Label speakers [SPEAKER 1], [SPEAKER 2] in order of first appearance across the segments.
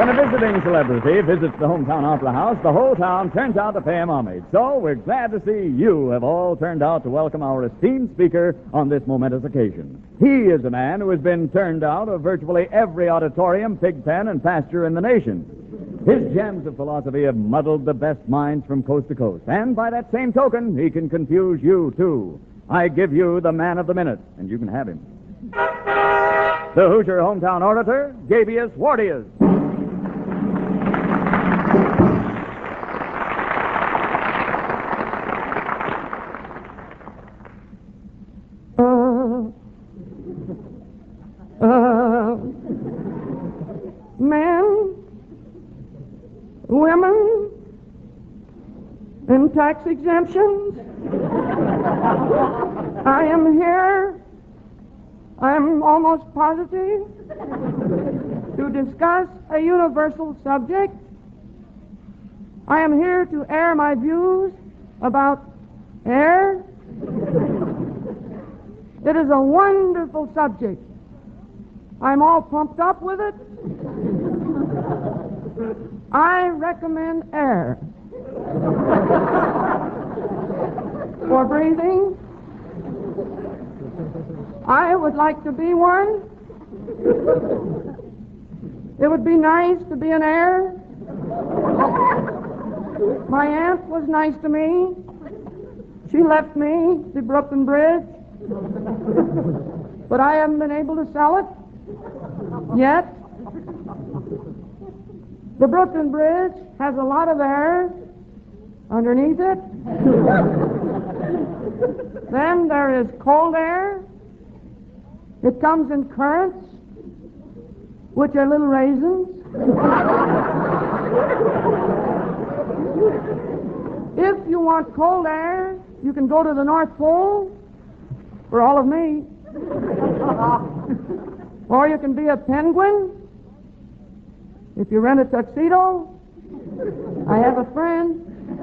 [SPEAKER 1] When a visiting celebrity visits the hometown opera house, the whole town turns out to pay him homage. So we're glad to see you have all turned out to welcome our esteemed speaker on this momentous occasion. He is a man who has been turned out of virtually every auditorium, pig pen, and pasture in the nation. His gems of philosophy have muddled the best minds from coast to coast. And by that same token, he can confuse you, too. I give you the man of the minute, and you can have him. The Hoosier hometown orator, Gabius Wardius.
[SPEAKER 2] Men, women, and tax exemptions. I am here, I'm almost positive, to discuss a universal subject. I am here to air my views about air. It is a wonderful subject. I'm all pumped up with it. I recommend air for breathing. I would like to be one. It would be nice to be an air. My aunt was nice to me. She left me the Brooklyn Bridge, but I haven't been able to sell it yet. The Brooklyn Bridge has a lot of air underneath it. Then there is cold air. It comes in currents, which are little raisins. If you want cold air, you can go to the North Pole for all of me. Or you can be a penguin. If you rent a tuxedo, I have a friend.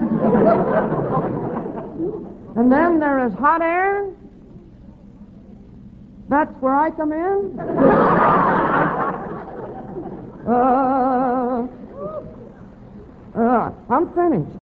[SPEAKER 2] And then there is hot air. That's where I come in. I'm finished.